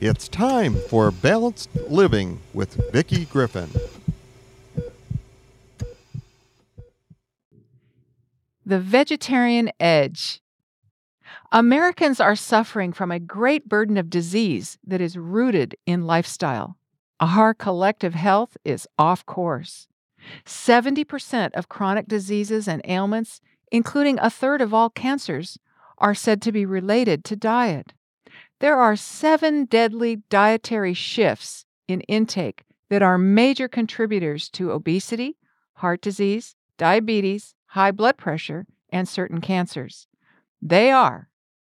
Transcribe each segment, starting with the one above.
It's time for Balanced Living with Vicki Griffin. The vegetarian edge. Americans are suffering from a great burden of disease that is rooted in lifestyle. Our collective health is off course. 70% of chronic diseases and ailments, including a third of all cancers, are said to be related to diet. There are 7 deadly dietary shifts in intake that are major contributors to obesity, heart disease, diabetes, high blood pressure, and certain cancers. They are: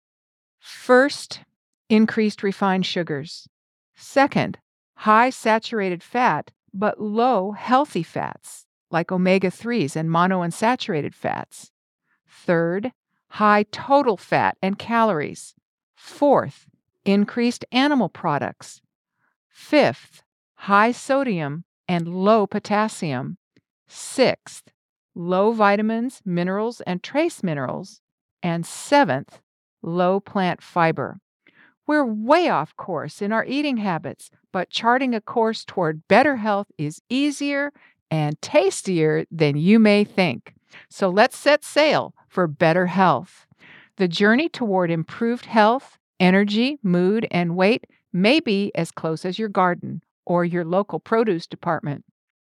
first, increased refined sugars; second, high saturated fat but low healthy fats like omega-3s and monounsaturated fats; third, high total fat and calories; fourth, increased animal products; fifth, high sodium and low potassium; sixth, low vitamins, minerals, and trace minerals; and seventh, low plant fiber. We're way off course in our eating habits, but charting a course toward better health is easier and tastier than you may think. So let's set sail for better health. The journey toward improved health, energy, mood, and weight may be as close as your garden or your local produce department.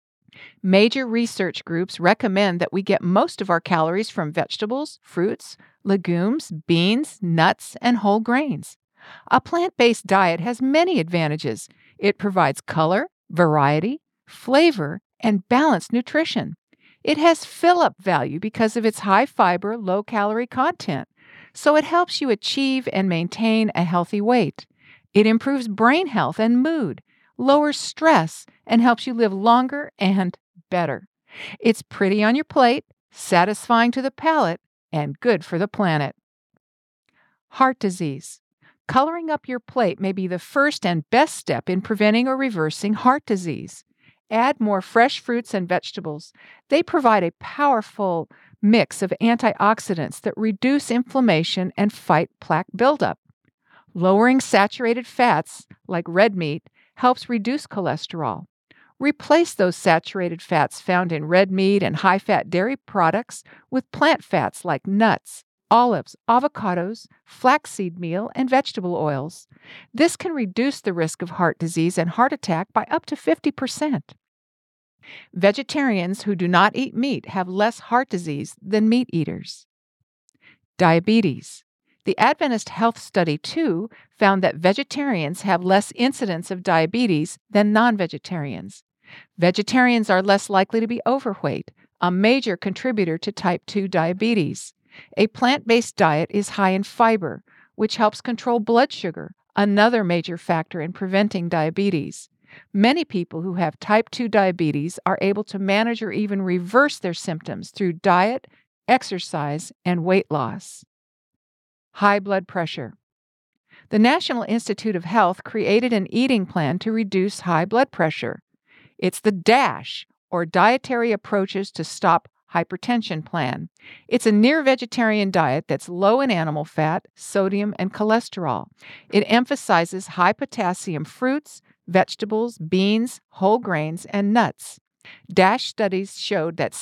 Major research groups recommend that we get most of our calories from vegetables, fruits, legumes, beans, nuts, and whole grains. A plant-based diet has many advantages. It provides color, variety, flavor, and balanced nutrition. It has fill-up value because of its high fiber, low-calorie content, so it helps you achieve and maintain a healthy weight. It improves brain health and mood, lowers stress, and helps you live longer and better. It's pretty on your plate, satisfying to the palate, and good for the planet. Heart disease. Coloring up your plate may be the first and best step in preventing or reversing heart disease. Add more fresh fruits and vegetables. They provide a powerful mix of antioxidants that reduce inflammation and fight plaque buildup. Lowering saturated fats, like red meat, helps reduce cholesterol. Replace those saturated fats found in red meat and high-fat dairy products with plant fats like nuts, olives, avocados, flaxseed meal, and vegetable oils. This can reduce the risk of heart disease and heart attack by up to 50%. Vegetarians who do not eat meat have less heart disease than meat eaters. Diabetes. The Adventist Health Study 2 found that vegetarians have less incidence of diabetes than non-vegetarians. Vegetarians are less likely to be overweight, a major contributor to type 2 diabetes. A plant-based diet is high in fiber, which helps control blood sugar, another major factor in preventing diabetes. Many people who have type 2 diabetes are able to manage or even reverse their symptoms through diet, exercise, and weight loss. High blood pressure. The National Institute of Health created an eating plan to reduce high blood pressure. It's the DASH, or Dietary Approaches to Stop Hypertension plan. It's a near-vegetarian diet that's low in animal fat, sodium, and cholesterol. It emphasizes high potassium fruits, vegetables, beans, whole grains, and nuts. DASH studies showed that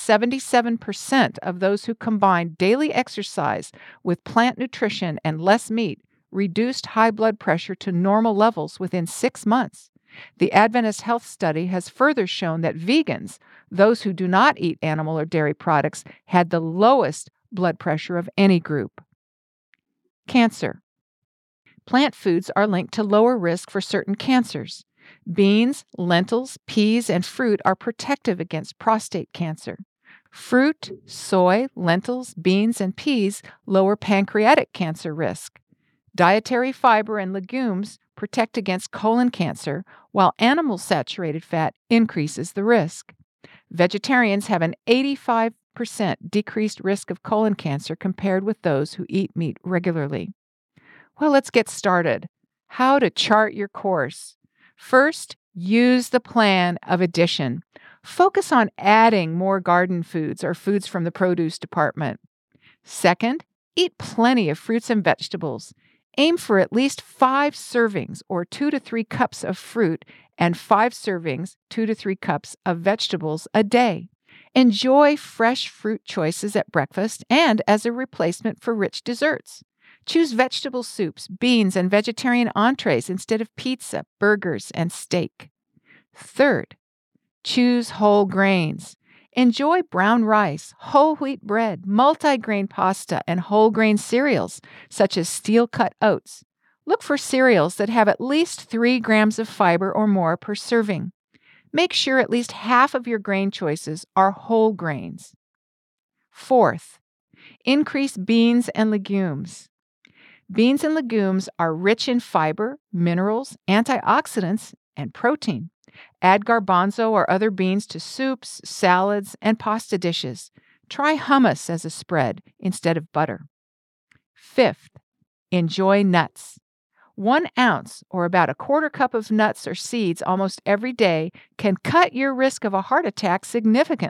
77% of those who combined daily exercise with plant nutrition and less meat reduced high blood pressure to normal levels within 6 months. The Adventist Health Study has further shown that vegans, those who do not eat animal or dairy products, had the lowest blood pressure of any group. Cancer. Plant foods are linked to lower risk for certain cancers. Beans, lentils, peas, and fruit are protective against prostate cancer. Fruit, soy, lentils, beans, and peas lower pancreatic cancer risk. Dietary fiber and legumes protect against colon cancer, while animal saturated fat increases the risk. Vegetarians have an 85% decreased risk of colon cancer compared with those who eat meat regularly. Well, let's get started. How to chart your course. First, use the plan of addition. Focus on adding more garden foods or foods from the produce department. Second, eat plenty of fruits and vegetables. Aim for at least 5 servings or 2 to 3 cups of fruit and 5 servings, 2 to 3 cups of vegetables a day. Enjoy fresh fruit choices at breakfast and as a replacement for rich desserts. Choose vegetable soups, beans, and vegetarian entrees instead of pizza, burgers, and steak. Third, choose whole grains. Enjoy brown rice, whole wheat bread, multigrain pasta, and whole grain cereals, such as steel-cut oats. Look for cereals that have at least 3 grams of fiber or more per serving. Make sure at least half of your grain choices are whole grains. Fourth, increase beans and legumes. Beans and legumes are rich in fiber, minerals, antioxidants, and protein. Add garbanzo or other beans to soups, salads, and pasta dishes. Try hummus as a spread instead of butter. Fifth, enjoy nuts. 1 ounce, or about a quarter cup of nuts or seeds almost every day can cut your risk of a heart attack significantly.